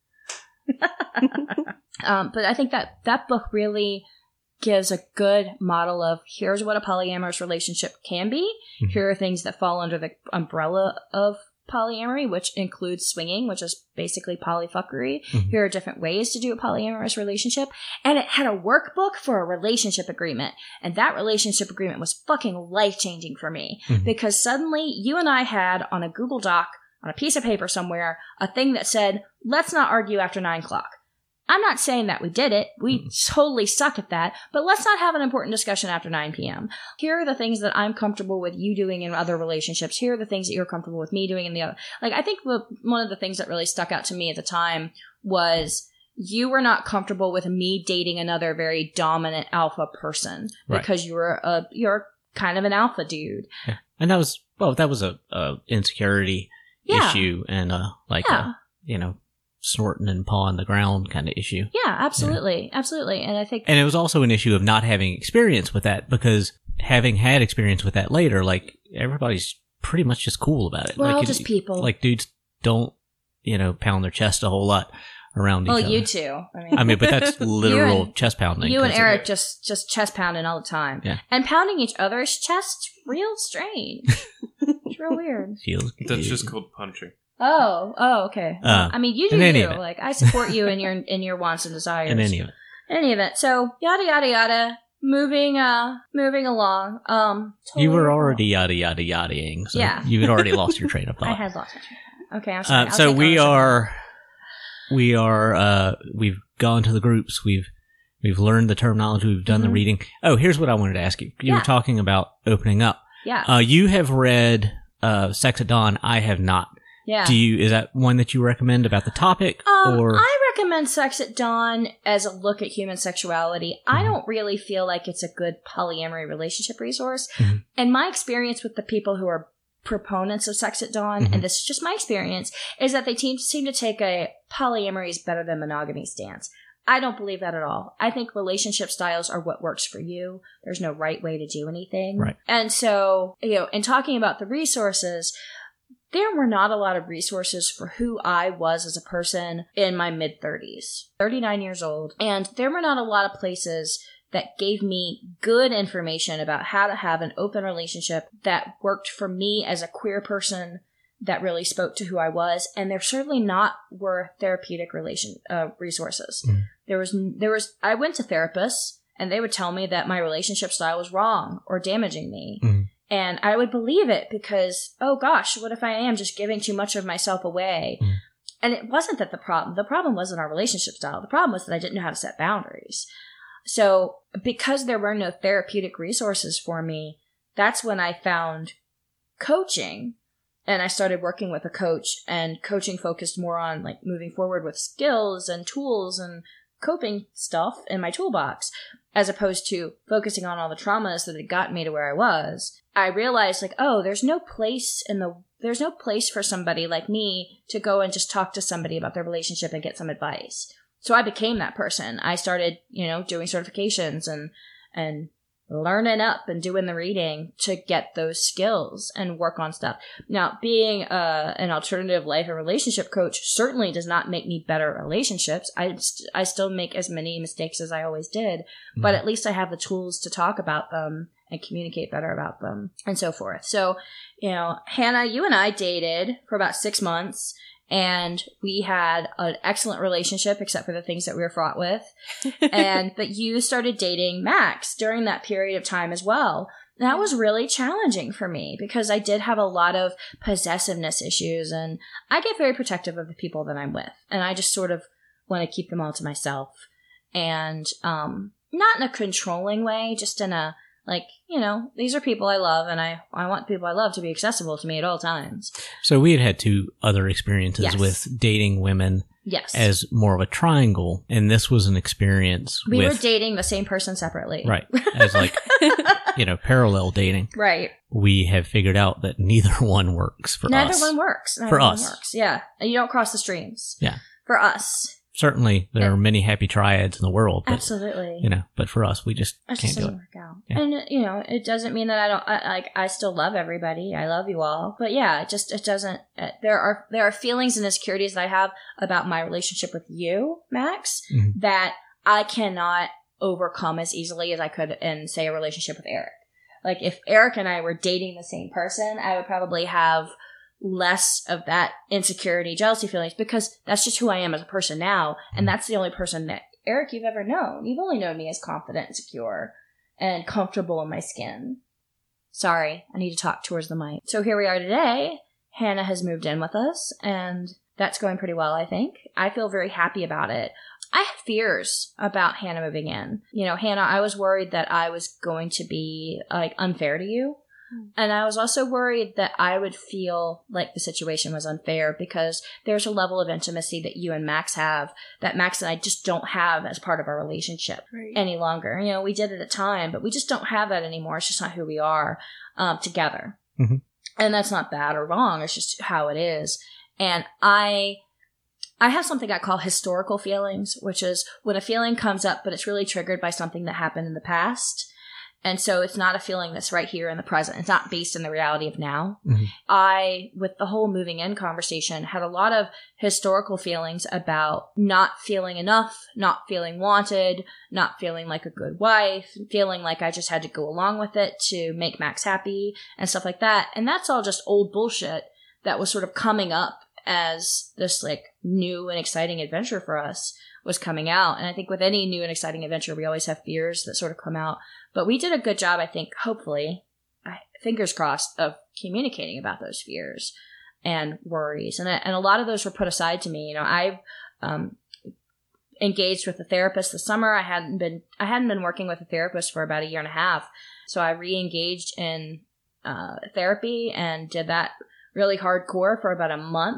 um, but I think that that book really gives a good model of here's what a polyamorous relationship can be. Mm-hmm. Here are things that fall under the umbrella of polyamory, which includes swinging, which is basically polyfuckery. Mm-hmm. Here are different ways to do a polyamorous relationship. And it had a workbook for a relationship agreement. And that relationship agreement was fucking life-changing for me. Mm-hmm. Because suddenly you and I had on a Google Doc, on a piece of paper somewhere, a thing that said, let's not argue after nine o'clock. I'm not saying that we did it. We mm-hmm. totally suck at that. But let's not have an important discussion after nine p.m. Here are the things that I'm comfortable with you doing in other relationships. Here are the things that you're comfortable with me doing in the other. Like, I think the, one of the things that really stuck out to me at the time was you were not comfortable with me dating another very dominant alpha person right. because you were a, you're kind of an alpha dude. Yeah. And that was, well, that was a, a insecurity yeah. issue and uh like, yeah. a, you know, snorting and pawing the ground kind of issue. Yeah, absolutely. Yeah. Absolutely. And I think... And it was also an issue of not having experience with that, because having had experience with that later, like, everybody's pretty much just cool about it. We're like, all it, just people. Like, dudes don't, you know, pound their chest a whole lot around well, each other. Well, you too. I mean, I mean, but that's literal and, chest pounding. You and Eric it, just, just chest pounding all the time. Yeah. And pounding each other's chests, real strange. It's real weird. Feels good. That's just called punching. Oh, oh, okay. Uh, I mean, you do you. Like, I support you in your in your wants and desires. In any event. In any event. So, yada yada yada. Moving, uh, moving along. Um, totally you were already yada yada yadaing, so yeah. you had already lost your train of thought. I had lost my train of thought. Okay, I'm sorry. Uh, so we are, we are, uh, we've gone to the groups. We've we've learned the terminology. We've done mm-hmm. the reading. Oh, here's what I wanted to ask you. You yeah. were talking about opening up. Yeah. Uh, you have read uh, Sex at Dawn. I have not. Yeah. Do you? Is that one that you recommend about the topic? Um, or I recommend Sex at Dawn as a look at human sexuality. Mm-hmm. I don't really feel like it's a good polyamory relationship resource. Mm-hmm. And my experience with the people who are proponents of Sex at Dawn, mm-hmm. and this is just my experience, is that they team, seem to take a polyamory is better than monogamy stance. I don't believe that at all. I think relationship styles are what works for you. There's no right way to do anything. Right. And so, you know, in talking about the resources, there were not a lot of resources for who I was as a person in my mid-thirties, thirty-nine years old. And there were not a lot of places that gave me good information about how to have an open relationship that worked for me as a queer person, that really spoke to who I was. And there certainly not were therapeutic relation uh, resources. Mm. There was, there was, I went to therapists and they would tell me that my relationship style was wrong or damaging me. Mm. And I would believe it because, oh gosh, what if I am just giving too much of myself away? Mm. And it wasn't that the problem, the problem wasn't our relationship style. The problem was that I didn't know how to set boundaries. So because there were no therapeutic resources for me, that's when I found coaching. And I started working with a coach, and coaching focused more on like moving forward with skills and tools and coping stuff in my toolbox, as opposed to focusing on all the traumas that had gotten me to where I was. I realized like, oh, there's no place in the, there's no place for somebody like me to go and just talk to somebody about their relationship and get some advice. So I became that person. I started, you know, doing certifications and, and learning up and doing the reading to get those skills and work on stuff. Now, being uh, an alternative life and relationship coach certainly does not make me better at relationships. I, st- I still make as many mistakes as I always did, mm-hmm. but at least I have the tools to talk about them and communicate better about them and so forth. So, you know, Hannah, you and I dated for about six months. And we had an excellent relationship, except for the things that we were fraught with. And but you started dating Max during that period of time as well. And that was really challenging for me because I did have a lot of possessiveness issues, and I get very protective of the people that I'm with, and I just sort of want to keep them all to myself, and um, not in a controlling way, just in a like, you know, these are people I love, and I, I want people I love to be accessible to me at all times. So we had had two other experiences yes. with dating women yes. as more of a triangle, and this was an experience we with... were dating the same person separately. Right. As like, you know, parallel dating. Right. We have figured out that neither one works for neither us. Neither one works. Neither for one us. Works. Yeah. And you don't cross the streams. Yeah. For us. Certainly, there are many happy triads in the world. But, absolutely. You know, but for us, we just it can't just do it. Work out. Yeah. And you know, it doesn't mean that I don't I, like. I still love everybody. I love you all. But yeah, it just it doesn't. Uh, there are there are feelings and insecurities that I have about my relationship with you, Max, mm-hmm. that I cannot overcome as easily as I could in, say, a relationship with Eric. Like if Eric and I were dating the same person, I would probably have less of that insecurity, jealousy feelings, because that's just who I am as a person now. And that's the only person that, Eric, you've ever known. You've only known me as confident and secure and comfortable in my skin. Sorry, I need to talk towards the mic. So here we are today. Hannah has moved in with us, and that's going pretty well, I think. I feel very happy about it. I had fears about Hannah moving in. You know, Hannah, I was worried that I was going to be, like, unfair to you. And I was also worried that I would feel like the situation was unfair because there's a level of intimacy that you and Max have that Max and I just don't have as part of our relationship right. any longer. You know, we did it at a time, but we just don't have that anymore. It's just not who we are um, together. Mm-hmm. And that's not bad or wrong. It's just how it is. And I... I have something I call historical feelings, which is when a feeling comes up, but it's really triggered by something that happened in the past. And so it's not a feeling that's right here in the present. It's not based in the reality of now. Mm-hmm. I, with the whole moving in conversation, had a lot of historical feelings about not feeling enough, not feeling wanted, not feeling like a good wife, feeling like I just had to go along with it to make Max happy and stuff like that. And that's all just old bullshit that was sort of coming up as this like new and exciting adventure for us was coming out. And I think with any new and exciting adventure, we always have fears that sort of come out. But we did a good job, I think, hopefully, fingers crossed, of communicating about those fears and worries. And, and a lot of those were put aside to me. You know, I've um, engaged with a therapist this summer. I hadn't been I hadn't been working with a therapist for about a year and a half. So I re-engaged in uh, therapy and did that really hardcore for about a month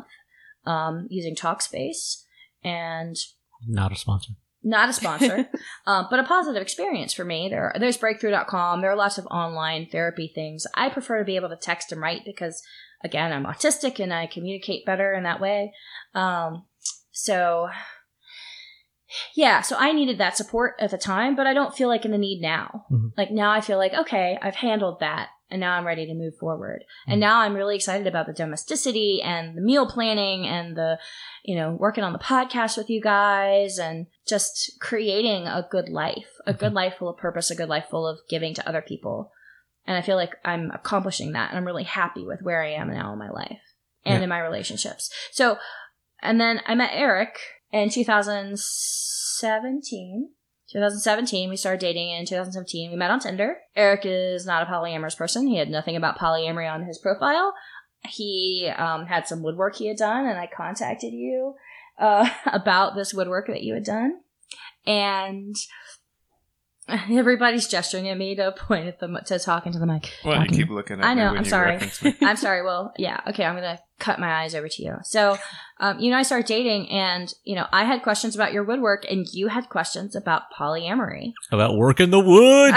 um, using Talkspace. And not a sponsor. Not a sponsor, um, but a positive experience for me. There, there's breakthrough dot com. There are lots of online therapy things. I prefer to be able to text and write because, again, I'm autistic and I communicate better in that way. Um, so, Yeah, so I needed that support at the time, but I don't feel like in the need now. Mm-hmm. Like now I feel like, okay, I've handled that, and now I'm ready to move forward. Mm-hmm. And now I'm really excited about the domesticity and the meal planning and the, you know, working on the podcast with you guys and just creating a good life, a mm-hmm. good life full of purpose, a good life full of giving to other people. And I feel like I'm accomplishing that, and I'm really happy with where I am now in my life and yeah. in my relationships. So, and then I met Eric in two thousand seventeen. twenty seventeen, we started dating in two thousand seventeen. We met on Tinder. Eric is not a polyamorous person. He had nothing about polyamory on his profile. He um, had some woodwork he had done, and I contacted you uh, about this woodwork that you had done. And everybody's gesturing at me to point at the to talk into the mic. Well, you keep looking at I me know. when I'm you sorry. reference me. I'm sorry. Well, yeah. Okay. I'm gonna cut my eyes over to you. So, um, you know, I started dating, and you know, I had questions about your woodwork, and you had questions about polyamory. About working the wood.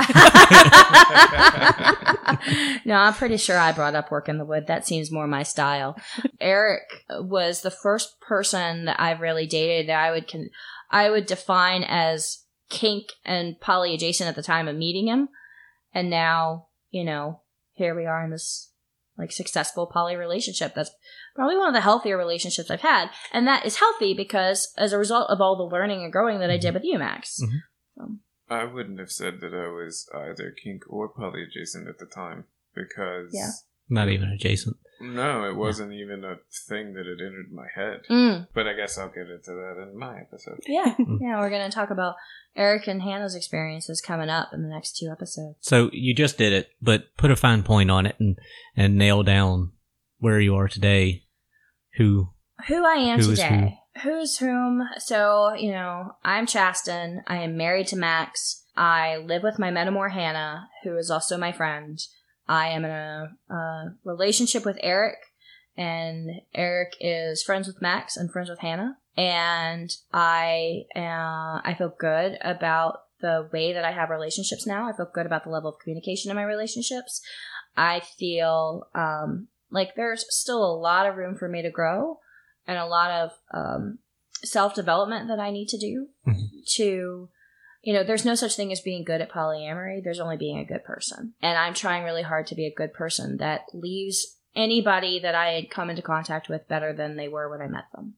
No, I'm pretty sure I brought up working the wood. That seems more my style. Eric was the first person that I've really dated that I would con- I would define as kink and poly adjacent at the time of meeting him. And now, you know, here we are in this like successful poly relationship. That's probably one of the healthier relationships I've had. And that is healthy because as a result of all the learning and growing that I did with you, Max. Mm-hmm. So. I wouldn't have said that I was either kink or poly adjacent at the time because... Yeah. Not even adjacent. No, it wasn't yeah. even a thing that had entered my head. Mm. But I guess I'll get into that in my episode. Yeah, yeah, we're going to talk about Eric and Hannah's experiences coming up in the next two episodes. So you just did it, but put a fine point on it and, and nail down where you are today. Who Who I am who today. Who? Who's whom? So, you know, I'm Chasten. I am married to Max. I live with my metamor Hannah, who is also my friend. I am in a, a relationship with Eric, and Eric is friends with Max and friends with Hannah. And I uh, I feel good about the way that I have relationships now. I feel good about the level of communication in my relationships. I feel um, like there's still a lot of room for me to grow and a lot of um, self-development that I need to do mm-hmm. to... You know, there's no such thing as being good at polyamory. There's only being a good person. And I'm trying really hard to be a good person that leaves anybody that I had come into contact with better than they were when I met them.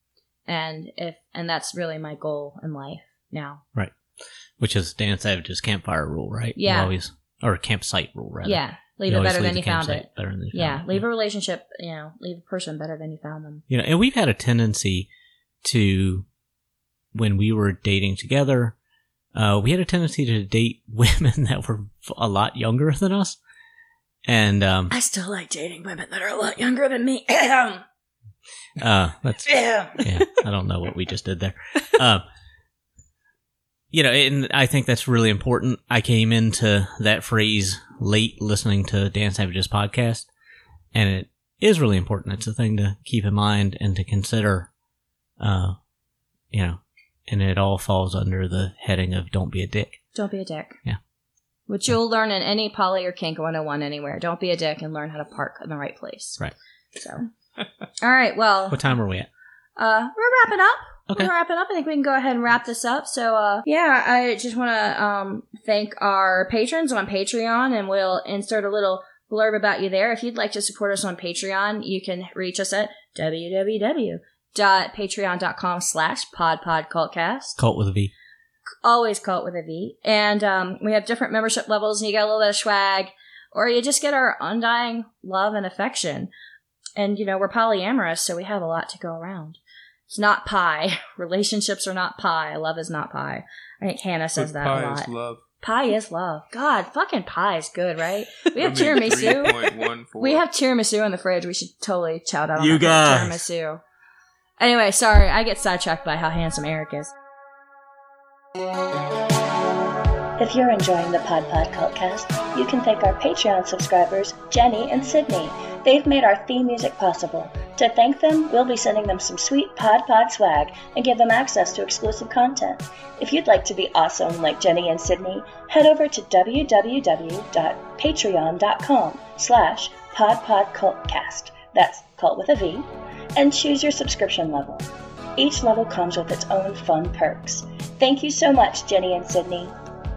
And if and that's really my goal in life now. Right. Which is Dan Savage's campfire rule, right? Yeah. You always, or campsite rule, rather. Yeah. Leave you it better than you found it. it. Better than you yeah. found Leave it. a relationship, you know, leave a person better than you found them. You know, and we've had a tendency to, when we were dating together, Uh, we had a tendency to date women that were a lot younger than us. And, um... I still like dating women that are a lot younger than me. uh, that's... yeah, I don't know what we just did there. Uh, you know, and I think that's really important. I came into that phrase late listening to Dan Savage's podcast, and it is really important. It's a thing to keep in mind and to consider, uh, you know, and it all falls under the heading of don't be a dick. Don't be a dick. Yeah. Which you'll learn in any poly or kink one oh one anywhere. Don't be a dick and learn how to park in the right place. Right. So, all right, well. What time are we at? Uh, we're wrapping up. Okay. We're wrapping up. I think we can go ahead and wrap this up. So, uh, yeah, I just want to um, thank our patrons on Patreon, and we'll insert a little blurb about you there. If you'd like to support us on Patreon, you can reach us at w w w dot patreon dot com slash podpodcultcast. Cult with a V. Always cult with a V. And um, we have different membership levels, and you get a little bit of swag, or you just get our undying love and affection. And, you know, we're polyamorous, so we have a lot to go around. It's not pie. Relationships are not pie. Love is not pie. I think Hannah says but that pie a lot. Is love. Pie is love. God, fucking pie is good, right? We have tiramisu. We have tiramisu in the fridge. We should totally chow down on you guys. tiramisu. Anyway, sorry, I get sidetracked by how handsome Eric is. If you're enjoying the Pod Pod Cultcast, you can thank our Patreon subscribers, Jenny and Sydney. They've made our theme music possible. To thank them, we'll be sending them some sweet Pod Pod swag and give them access to exclusive content. If you'd like to be awesome like Jenny and Sydney, head over to w w w dot patreon dot com slash podpodcultcast. That's cult with a V. And choose your subscription level. Each level comes with its own fun perks. Thank you so much, Jenny and Sydney.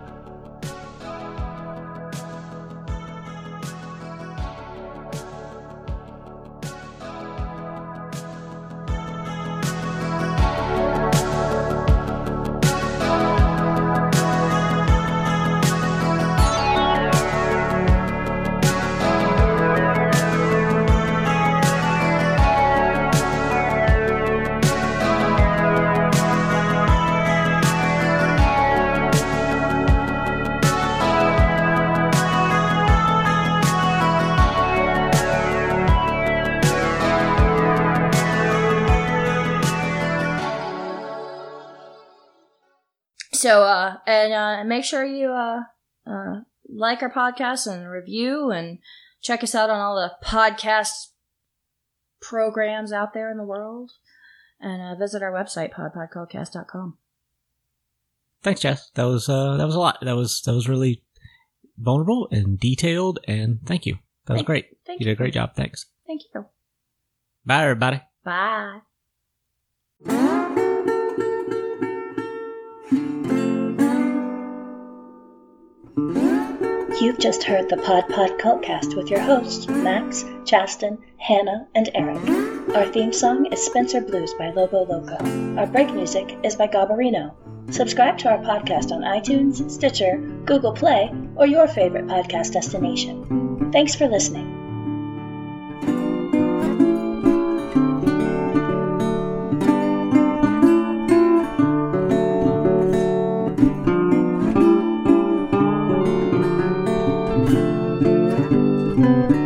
So, uh, and uh, make sure you uh, uh, like our podcast and review, and check us out on all the podcast programs out there in the world, and uh, visit our website, pod pod cultcast dot com. Thanks, Jess. That was uh, that was a lot. That was that was really vulnerable and detailed, and thank you. That was thank, great. Thank you did a great job. Thanks. Thank you. Bye, everybody. Bye. You've just heard the Pod Pod Cultcast with your hosts, Max, Chasten, Hannah, and Eric. Our theme song is Spencer Blues by Lobo Loco. Our break music is by Gabbarino. Subscribe to our podcast on iTunes, Stitcher, Google Play, or your favorite podcast destination. Thanks for listening. Thank you.